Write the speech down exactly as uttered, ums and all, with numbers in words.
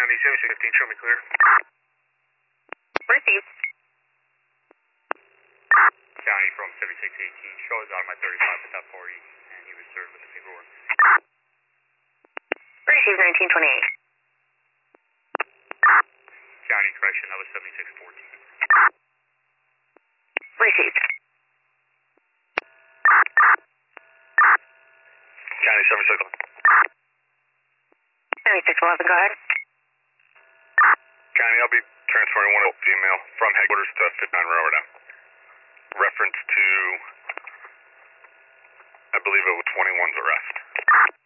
County seventy-six fifteen, show me clear. Received. County from seventy-six eighteen, shows out of my thirty-five at that forty, and he was served with the paperwork. Received nineteen twenty-eight. County correction, that was seventy-six fourteen. Received. County seventy-six. seventy-six eleven, go ahead. County, I'll be transferring one female from headquarters to fifty-nine Railroad now. Reference to, I believe it was twenty-one's arrest.